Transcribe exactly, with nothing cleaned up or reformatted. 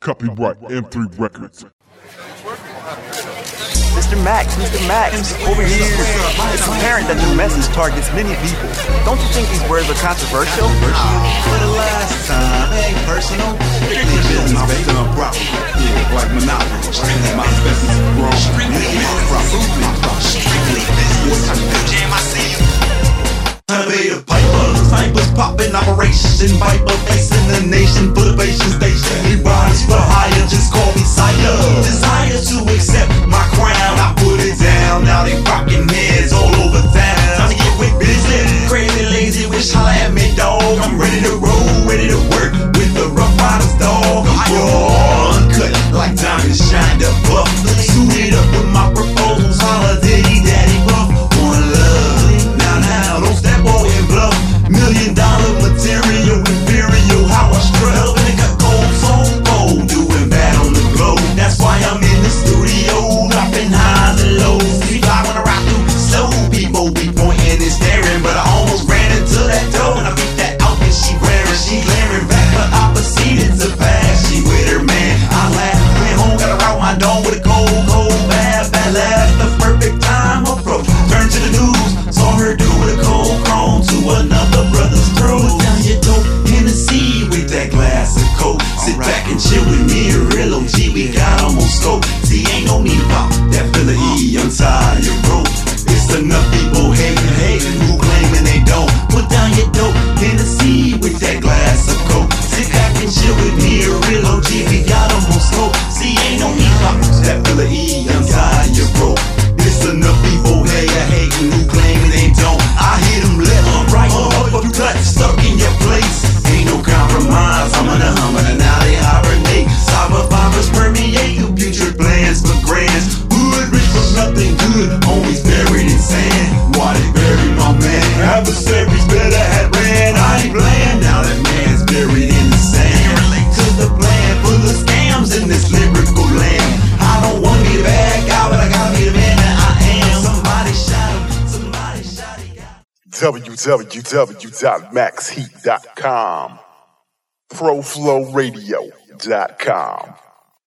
Copyright M three Records. Mister Max, Mister Max, over here, it's apparent that the message targets many people. Don't you think these words are controversial? For the last time, ain't personal. Strictly business, baby. Done proper. Yeah, like Monopoly. Strictly my business is wrong. Strictly proper. Strictly business. Jam, I see you. Elevator piper, snipers popping operation, Viper facing the nation, motivation station. We rise for higher, just call me sire. Desire to accept my crown, I put it down. Now they rocking heads all over town. Time to get with business, crazy lazy, wish holla at me, dog. I'm ready to roll, ready to work with the Rough Riders, dog. I'm raw, uncut like diamonds shined up, buff. Suited up with my proposals, holiday, daddy buff. One love, now now, don't step on and bluff. Million dollar material, imperial, how I struggle. And it got gold, so gold, doing bad on the globe. That's why I'm in the studio, dropping highs and lows. See, I wanna rock through slow, people be pointing and staring, but I almost ran into that door and I beat that outfit she wearing. She glaring back, but I proceeded to pass. She with her man, I laughed, went home, got her out my door with a cold, cold bad, bad laugh. The perfect time approach, turned to the news, saw her do with a cold chrome to another brother's throat. Put down your dope, Hennessy with that glass of coke. Sit back and chill with me, a real O G, we got them on scope. See, ain't no need to pop that filler E, untie your rope. It's enough people hating, hating, who claiming they don't. Put down your dope, Hennessy with that glass of coke. Sit back and chill with me, a real O G, we got them on scope. See, ain't no need to pop that filler E, untie your rope. It's enough people hating, hating, who claiming they don't. I hit them left, right, uppercut, stuck in your place. Ain't no compromise, I'm on the hummer, and now they hibernate. Cyber fibers permeate your future plans for grants. Hood rich from nothing good, homies buried in sand. Why they bury my man? Adversaries better had ran. I ain't playing, now that man's buried in the sand. Relate to the plan, full of scams in this lyrical land. I don't wanna be the bad guy, but I gotta be the man that I am. Somebody shot him, somebody shot him. w w w dot max heat dot com, pro flow radio dot com.